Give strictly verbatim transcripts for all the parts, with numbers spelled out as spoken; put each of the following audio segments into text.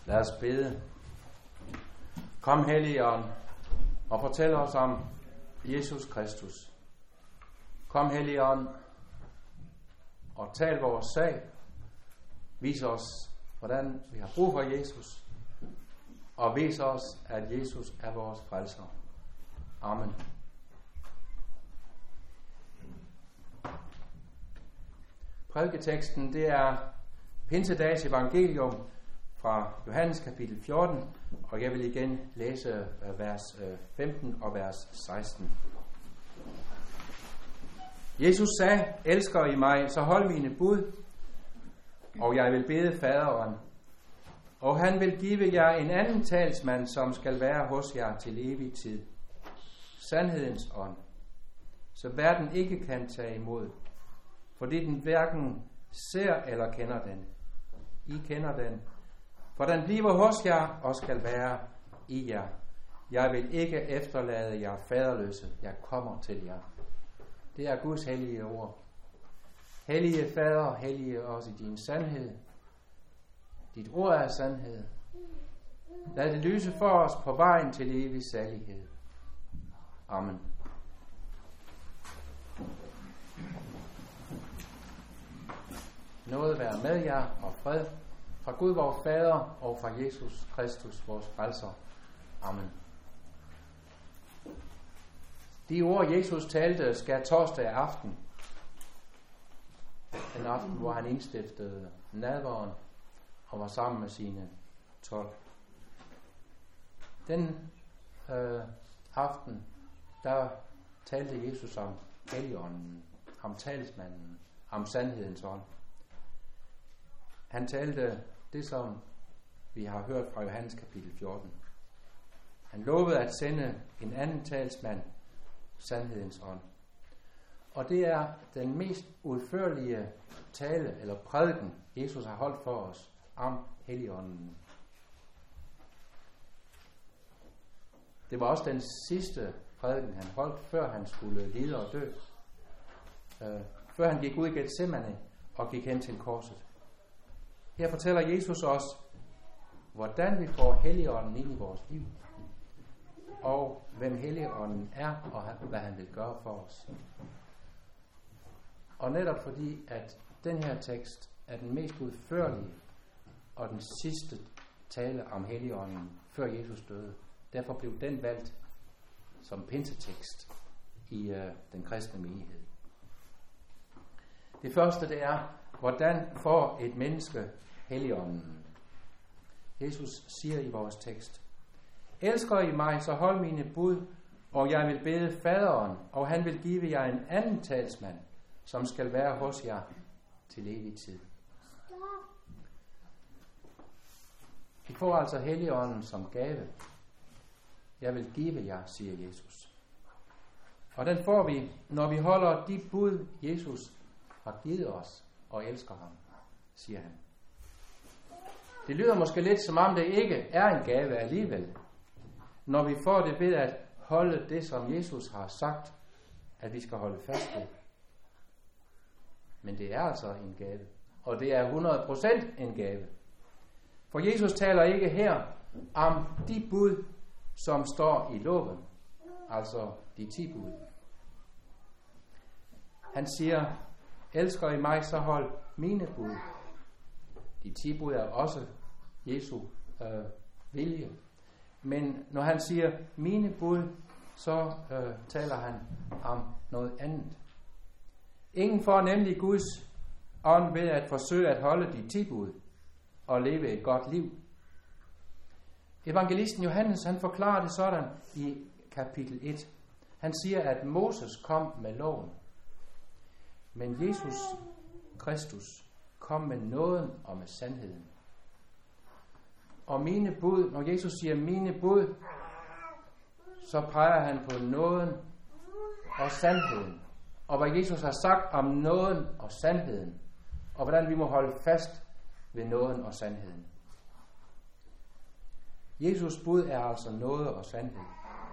Lad os bede. Kom, Helligånd, og fortæl os om Jesus Kristus. Kom, Helligånd, og tal vores sag. Vis os, hvordan vi har brug for Jesus, og vis os, at Jesus er vores frelser. Amen. Prædiketeksten, det er Pinsedags evangelium fra Johannes kapitel fjorten, og jeg vil igen læse vers femten og vers seksten. Jesus sagde, elsker I mig, så hold mine bud, og jeg vil bede faderen, og han vil give jer en anden talsmand, som skal være hos jer til evig tid. Sandhedens ånd, så verden ikke kan tage imod, fordi den hverken ser eller kender den. I kender den, for den bliver hos jer og skal være i jer. Jeg vil ikke efterlade jer faderløse, jeg kommer til jer. Det er Guds hellige ord. Hellige Fader, hellige os i din sandhed. Dit ord er sandhed. Lad det lyse for os på vejen til evig salighed. Amen. Nåde være med jer og fred fra Gud vor Fader og fra Jesus Kristus vores frelser. Amen. De ord Jesus talte skal torsdag aften, den aften hvor han indstiftede nadveren og var sammen med sine tolv. Den øh, aften der talte Jesus om Helligånden, om talsmanden, om sandhedens ånd. Han talte det, som vi har hørt fra Johannes kapitel fjorten. Han lovede at sende en anden talsmand, sandhedens ånd. Og det er den mest udførlige tale eller prædiken, Jesus har holdt for os om Helligånden. Det var også den sidste prædiken, han holdt, før han skulle lide og dø. Uh, før han gik ud i Getsemane og gik hen til korset. Her fortæller Jesus os, hvordan vi får Helligånden ind i vores liv, og hvem Helligånden er, og hvad han vil gøre for os. Og netop fordi, at den her tekst er den mest udførlige og den sidste tale om Helligånden, før Jesus døde, derfor blev den valgt som pinsetekst i øh, den kristne menighed. Det første, det er, hvordan får et menneske Helligånden? Jesus siger i vores tekst, elsker I mig, så hold mine bud, og jeg vil bede faderen, og han vil give jer en anden talsmand, som skal være hos jer til evig tid. I får altså Helligånden som gave. Jeg vil give jer, siger Jesus. Og den får vi, når vi holder de bud, Jesus har givet os, og elsker ham, siger han. Det lyder måske lidt, som om det ikke er en gave alligevel, når vi får det ved at holde det, som Jesus har sagt, at vi skal holde fast ved. Men det er altså en gave, og det er hundrede procent en gave. For Jesus taler ikke her om de bud, som står i loven, altså de ti bud. Han siger, elsker I mig, så hold mine bud. De ti bud er også Jesu øh, vilje. Men når han siger mine bud, så øh, taler han om noget andet. Ingen får nemlig Guds ånd ved at forsøge at holde de ti bud og leve et godt liv. Evangelisten Johannes, han forklarer det sådan i kapitel et. Han siger, at Moses kom med loven, men Jesus Kristus kom med nåden og med sandheden. Og mine bud, når Jesus siger mine bud, så peger han på nåden og sandheden. Og hvad Jesus har sagt om nåden og sandheden, og hvordan vi må holde fast ved nåden og sandheden. Jesus bud er altså nåde og sandhed.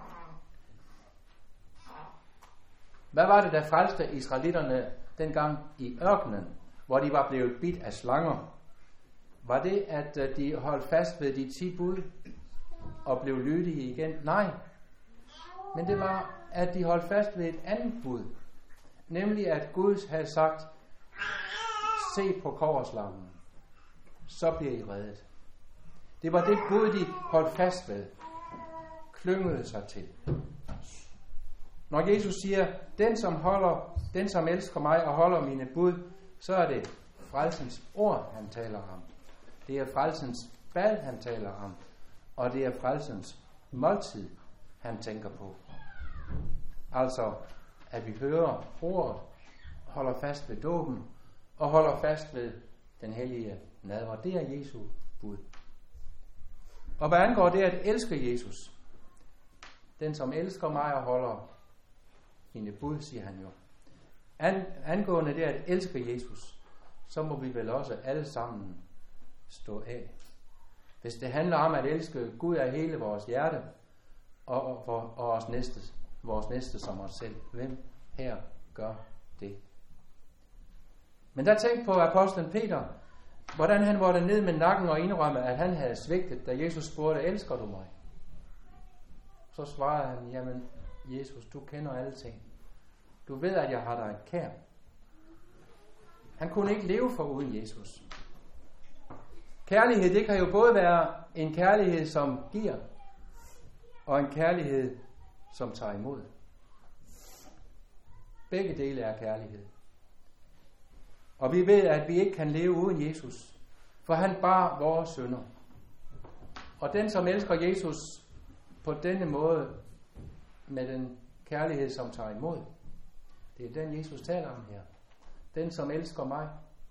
Hvad var det, der frelste israelitterne dengang i ørkenen, hvor de var blevet bidt af slanger? Var det, at de holdt fast ved de ti bud og blev lydige igen? Nej. Men det var, at de holdt fast ved et andet bud. Nemlig, at Gud havde sagt, se på kobberslangen, så bliver I reddet. Det var det bud, de holdt fast ved, klyngede sig til. Når Jesus siger, den som holder, den som elsker mig og holder mine bud, så er det frelsens ord, han taler om. Det er frelsens bad, han taler om. Og det er frelsens måltid, han tænker på. Altså, at vi hører ordet, holder fast ved dåben, og holder fast ved den hellige nadver. Det er Jesu bud. Og hvad angår det at elske Jesus, den som elsker mig og holder mine bud, siger han jo. An, angående det at elske Jesus, så må vi vel også alle sammen stå af. Hvis det handler om at elske Gud af hele vores hjerte, og, og, og, og os næste, vores næste som os selv, hvem her gør det? Men der tænk på apostlen Peter, hvordan han måtte ned med nakken og indrømme, at han havde svigtet, da Jesus spurgte, elsker du mig? Så svarede han, jamen Jesus, du kender alle ting. Du ved, at jeg har dig kær. Han kunne ikke leve for uden Jesus. Kærlighed, det kan jo både være en kærlighed, som giver, og en kærlighed, som tager imod. Begge dele er kærlighed. Og vi ved, at vi ikke kan leve uden Jesus, for han bar vores synder. Og den, som elsker Jesus på denne måde, med den kærlighed, som tager imod, det er den, Jesus taler om her. Den, som elsker mig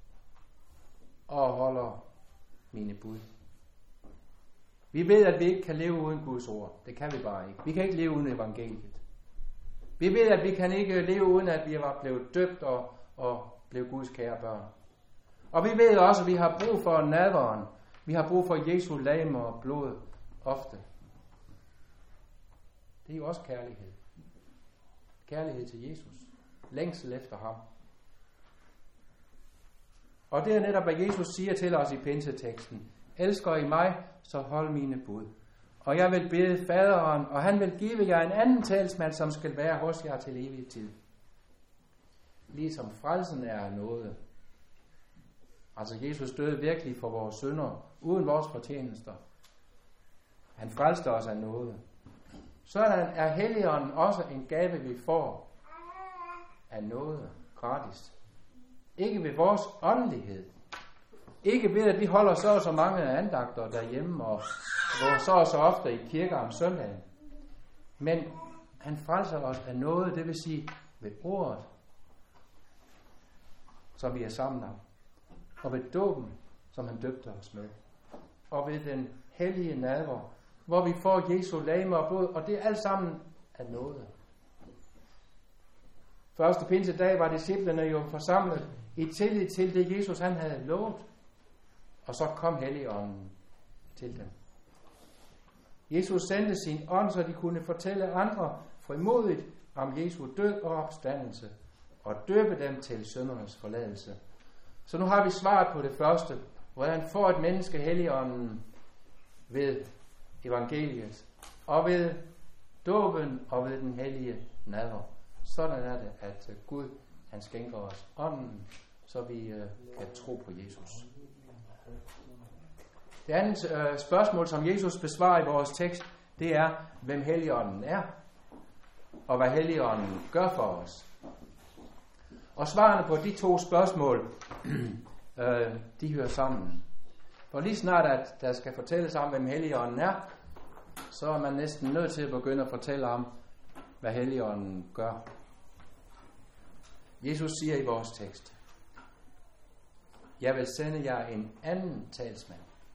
og holder mine bud. Vi ved, at vi ikke kan leve uden Guds ord. Det kan vi bare ikke. Vi kan ikke leve uden evangeliet. Vi ved, at vi kan ikke leve uden, at vi var blevet døbt og, og blev Guds kære børn. Og vi ved også, at vi har brug for nadveren. Vi har brug for Jesu legeme og blod ofte. Det er jo også kærlighed. Kærlighed til Jesus. Længsel efter ham. Og det er netop, hvad Jesus siger til os i pinseteksten. Elsker I mig, så hold mine bud. Og jeg vil bede faderen, og han vil give jer en anden talsmand, som skal være hos jer til evig tid. Ligesom frelsen er noget. Altså Jesus døde virkelig for vores synder, uden vores fortjenester. Han frelste os af noget. Sådan er Helligånden også en gave, vi får af noget gratis. Ikke ved vores åndelighed. Ikke ved, at vi holder så og så mange andagter derhjemme, og går så og så ofte i kirker om søndagen. Men han frelser os af noget, det vil sige ved ordet, som vi er sammen om. Og ved dåben, som han døbte os med. Og ved den hellige nadver, hvor vi får Jesu legeme og blod, og det er alt sammen af noget. Første pinsedag var disciplene jo forsamlet i tillid til det, Jesus han havde lovet. Og så kom Helligånden til dem. Jesus sendte sin ånd, så de kunne fortælle andre frimodigt om Jesu død og opstandelse, og døbe dem til syndernes forladelse. Så nu har vi svaret på det første. Hvordan får et menneske Helligånden? Ved evangeliet, og ved dåben, og ved den hellige nadver. Sådan er det, at Gud han skænker os ånden, så vi uh, kan tro på Jesus. Det andet uh, spørgsmål, som Jesus besvarer i vores tekst, det er, hvem Helligånden er, og hvad Helligånden gør for os. Og svarene på de to spørgsmål, uh, de hører sammen. For lige snart, at der skal fortælles om, hvem Helligånden er, så er man næsten nødt til at begynde at fortælle om, hvad Helligånden gør. Jesus siger i vores tekst, jeg vil sende jer en anden talsmand.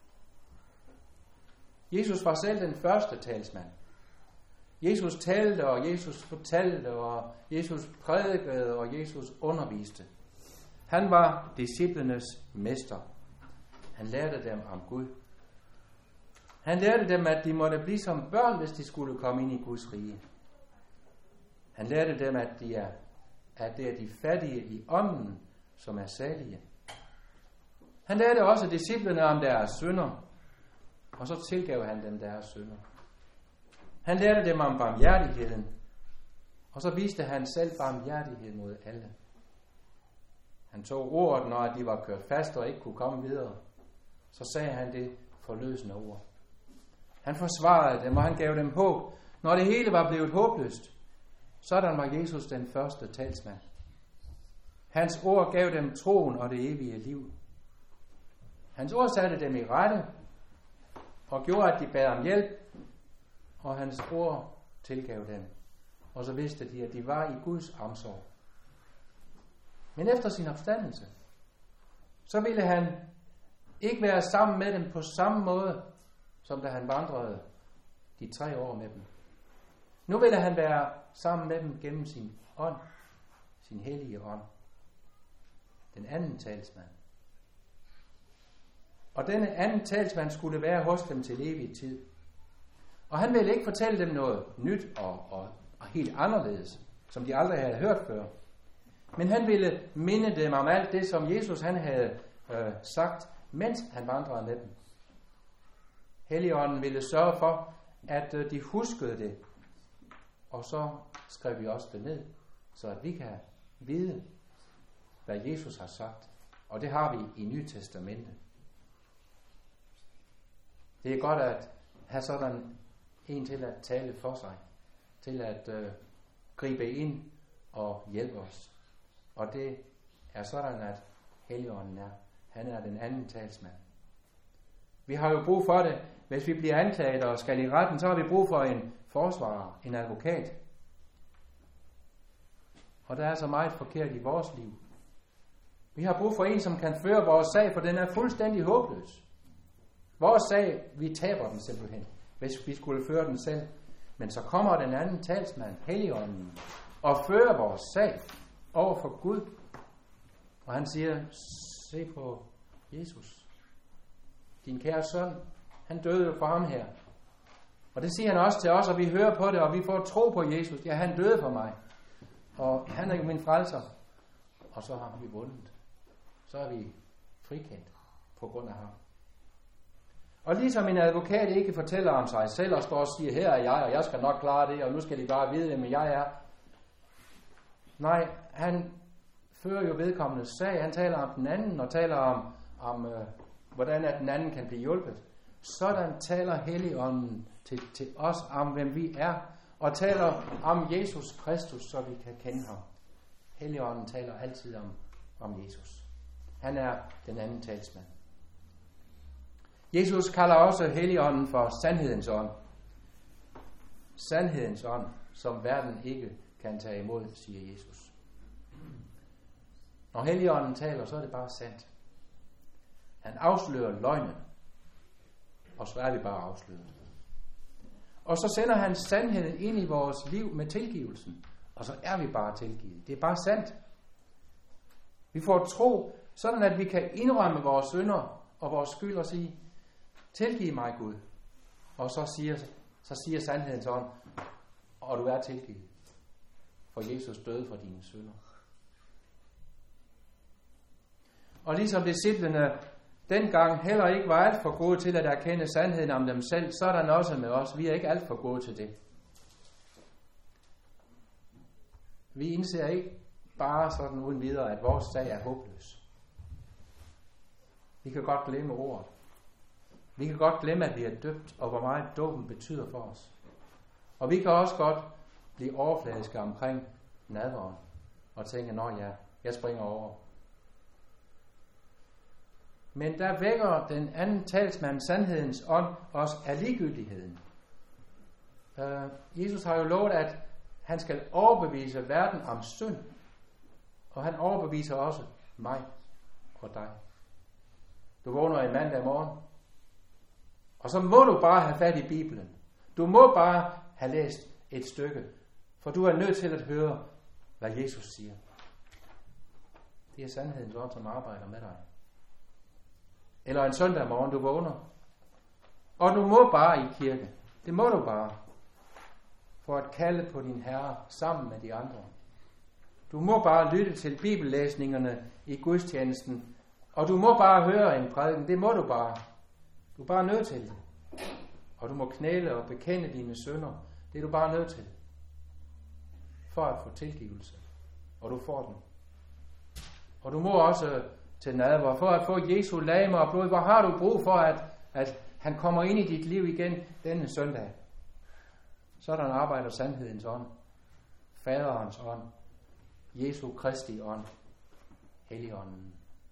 Jesus var selv den første talsmand. Jesus talte, og Jesus fortalte, og Jesus prædikede, og Jesus underviste. Han var disciplenes mester. Han lærte dem om Gud. Han lærte dem, at de måtte blive som børn, hvis de skulle komme ind i Guds rige. Han lærte dem, at, de er, at det er de fattige i ånden, som er salige. Han lærte også disciplene om deres synder, og så tilgav han dem deres synder. Han lærte dem om barmhjertigheden, og så viste han selv barmhjertighed mod alle. Han tog ordet, når de var kørt fast og ikke kunne komme videre. Så sagde han det forløsende ord. Han forsvarede dem, og han gav dem håb. Når det hele var blevet håbløst, sådan var Jesus den første talsmand. Hans ord gav dem troen og det evige liv. Hans ord satte dem i rette og gjorde, at de bad om hjælp, og hans ord tilgav dem. Og så vidste de, at de var i Guds omsorg. Men efter sin opstandelse, så ville han ikke være sammen med dem på samme måde, som da han vandrede de tre år med dem. Nu ville han være sammen med dem gennem sin ånd, sin hellige ånd. Den anden talsmand. Og denne anden talsmand skulle være hos dem til evig tid. Og han ville ikke fortælle dem noget nyt og, og, og helt anderledes, som de aldrig havde hørt før. Men han ville minde dem om alt det, som Jesus han havde øh, sagt, mens han vandrede med dem. Helligånden ville sørge for, at øh, de huskede det. Og så skrev vi også det ned, så at vi kan vide, hvad Jesus har sagt. Og det har vi i Nye Testamente. Det er godt at have sådan en til at tale for sig, til at øh, gribe ind og hjælpe os. Og det er sådan, at Helligånden er. Han er den anden talsmand. Vi har jo brug for det. Hvis vi bliver anklaget og skal i retten, så har vi brug for en forsvarer, en advokat. Og der er så meget forkert i vores liv. Vi har brug for en, som kan føre vores sag, for den er fuldstændig håbløs. Vores sag, vi taber den simpelthen, hvis vi skulle føre den selv. Men så kommer den anden talsmand, Helligånden, og fører vores sag over for Gud. Og han siger, se på Jesus. Din kære søn, han døde jo for ham her. Og det siger han også til os, og vi hører på det, og vi får tro på Jesus. Ja, han døde for mig. Og han er jo min frelser. Og så har vi vundet. Så er vi frikendt på grund af ham. Og ligesom en advokat ikke fortæller om sig selv og står og siger, her er jeg, og jeg skal nok klare det, og nu skal de bare vide, hvem jeg er. Nej, han fører jo vedkommende sag. Han taler om den anden, og taler om, om øh, hvordan at den anden kan blive hjulpet. Sådan taler Helligånden til, til os om, hvem vi er, og taler om Jesus Kristus, så vi kan kende ham. Helligånden taler altid om, om Jesus. Han er den anden talsmand. Jesus kalder også Helligånden for sandhedens ånd. Sandhedens ånd, som verden ikke kan tage imod, siger Jesus. Når Helligånden taler, så er det bare sandt. Han afslører løgnen, og så er vi bare afsløret. Og så sender han sandheden ind i vores liv med tilgivelsen, og så er vi bare tilgivet. Det er bare sandt. Vi får tro, sådan at vi kan indrømme vores synder og vores skyld og sige, tilgiv mig Gud. Og så siger, så siger sandhedens ånd, og du er tilgivet. For Jesus døde for dine synder. Og ligesom disciplene dengang heller ikke var alt for gode til at erkende sandheden om dem selv, så er der også med os. Vi er ikke alt for gode til det. Vi indser ikke bare sådan uden videre, at vores sag er håbløs. Vi kan godt glemme ordet. Vi kan godt glemme, at vi er døbt, og hvor meget dåben betyder for os. Og vi kan også godt blive overfladiske omkring nadveren, og tænke, nå ja, jeg springer over. Men der vækker den anden talsmand, sandhedens ånd, også af ligegyldigheden. Uh, Jesus har jo lovet, at han skal overbevise verden om synd, og han overbeviser også mig og dig. Du vågner en mandag morgen, og så må du bare have fat i Bibelen. Du må bare have læst et stykke, for du er nødt til at høre, hvad Jesus siger. Det er sandhedens ånd, som arbejder med dig. Eller en søndag morgen, du vågner, og du må bare i kirke. Det må du bare, for at kalde på din Herre sammen med de andre. Du må bare lytte til bibellæsningerne i gudstjenesten, Og du må bare høre en prædiken, det må du bare. Du er bare nødt til det. Og du må knæle og bekende dine synder. Det er du bare nødt til. For at få tilgivelse. Og du får den. Og du må også til nadver, for at få Jesu legeme og blod. Hvor har du brug for, at, at han kommer ind i dit liv igen denne søndag? Sådan arbejder sandhedens ånd. Faderens ånd. Jesu Kristi ånd. Helligånden.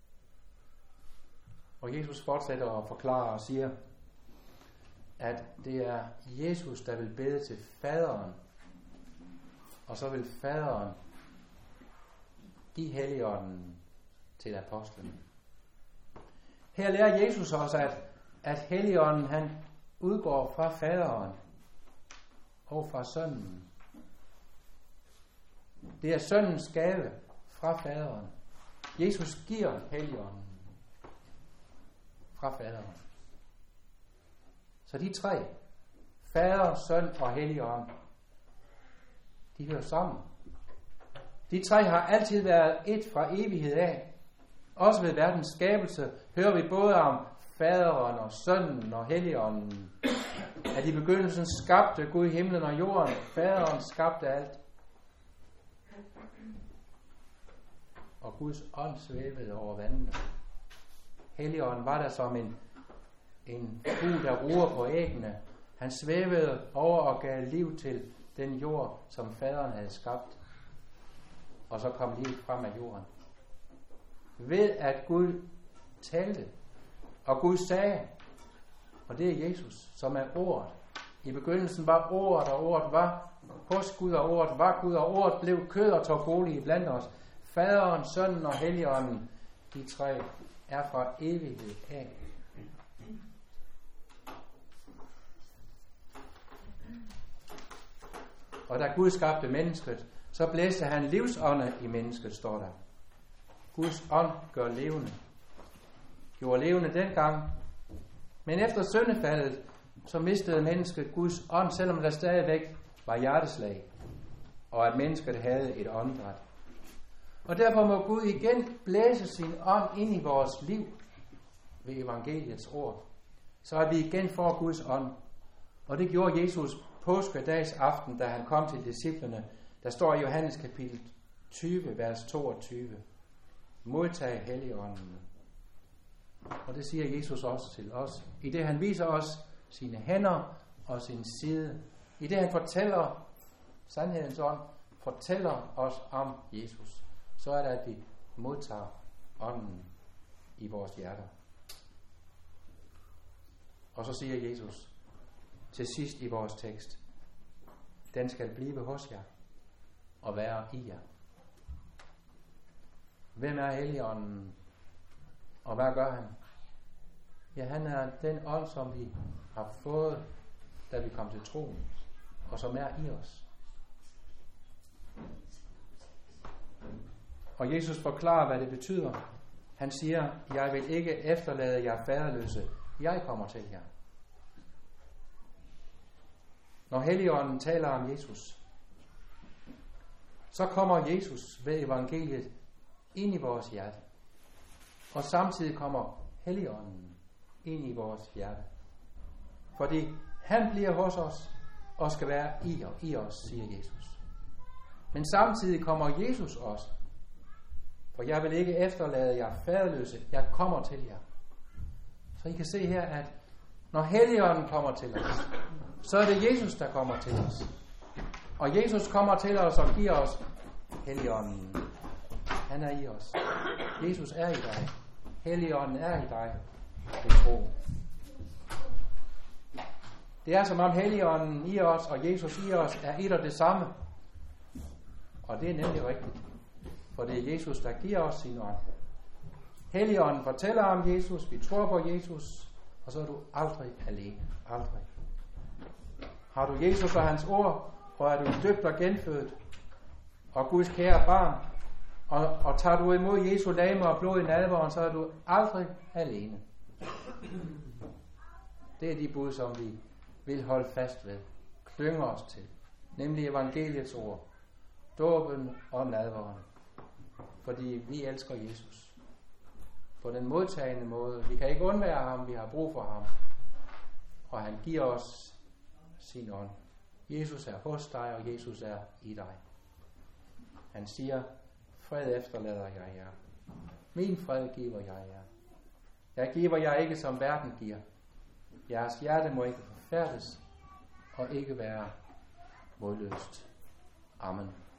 Og Jesus fortsætter at forklare og siger, at det er Jesus, der vil bede til faderen, og så vil faderen give Helligånden til apostlen. Her lærer Jesus også, at, at Helligånden han udgår fra faderen og fra sønnen. Det er sønnens gave fra faderen. Jesus giver Helligånden fra faderen. Så de tre, fader, søn og Helligånd, de hører sammen. De tre har altid været et fra evighed af. Også ved verdens skabelse hører vi både om faderen og sønnen og Helligånden. At i begyndelsen skabte Gud himlen og jorden. Faderen skabte alt. Og Guds ånd svævede over vandene. Helligånden var der som en, en fugl, der ruer på æggene. Han svævede over og gav liv til den jord, som faderen havde skabt. Og så kom livet frem af jorden. Ved at Gud talte, og Gud sagde, og det er Jesus, som er ordet. I begyndelsen var ordet, og ordet var hos Gud, og ordet var Gud, og ordet blev kød og tog bolig blandt os. Faderen, sønnen og Helligånden, de tre er fra evighed af. Og da Gud skabte mennesket, så blæste han livsånde i mennesket, står der. Guds ånd gør levende. Gjorde levende dengang. Men efter syndefaldet, så mistede mennesket Guds ånd, selvom der stadigvæk var hjerteslag, og at mennesket havde et åndedræt. Og derfor må Gud igen blæse sin ånd ind i vores liv ved evangeliets ord, så at vi igen får Guds ånd. Og det gjorde Jesus påskedags aften, da han kom til disciplene. Der står i Johannes kapitel tyve, vers toogtyve. Modtag Helligånden. Og det siger Jesus også til os. I det han viser os sine hænder og sin side. I det han fortæller sandhedens ånd, fortæller os om Jesus. Så er det, at vi modtager ånden i vores hjerter. Og så siger Jesus til sidst i vores tekst, den skal blive hos jer og være i jer. Hvem er Helligånden? Og hvad gør han? Ja, han er den ånd, som vi har fået, da vi kom til troen, og som er i os. Og Jesus forklarer, hvad det betyder. Han siger, jeg vil ikke efterlade jer faderløse. Jeg kommer til jer. Når Helligånden taler om Jesus, så kommer Jesus ved evangeliet ind i vores hjerte. Og samtidig kommer Helligånden ind i vores hjerte. Fordi han bliver hos os og skal være i, og i os, siger Jesus. Men samtidig kommer Jesus også. For jeg vil ikke efterlade jer faderløse. Jeg kommer til jer. Så I kan se her, at når Helligånden kommer til os, så er det Jesus, der kommer til os. Og Jesus kommer til os og giver os Helligånden. Han er i os. Jesus er i dig. Helligånden er i dig. Det tro. Det er som om Helligånden i os og Jesus i os er et og det samme. Og det er nemlig rigtigt. For det er Jesus, der giver os sin ånd. Helligånden fortæller om Jesus. Vi tror på Jesus. Og så er du aldrig alene. Aldrig. Har du Jesus og hans ord, og er du døbt og genfødt, og Guds kære barn, og, og tager du imod Jesu legeme og blod i nadveren, så er du aldrig alene. Det er de bud, som vi vil holde fast ved, klynger os til, nemlig evangeliets ord, dåben og nadveren, fordi vi elsker Jesus. på den modtagende måde. Vi kan ikke undvære ham, vi har brug for ham. Og han giver os sin ånd. Jesus er hos dig, og Jesus er i dig. Han siger, fred efterlader jeg jer. Min fred giver jeg jer. Jeg giver jer ikke, som verden giver. Jeres hjerte må ikke forfærdes, og ikke være modløst. Amen.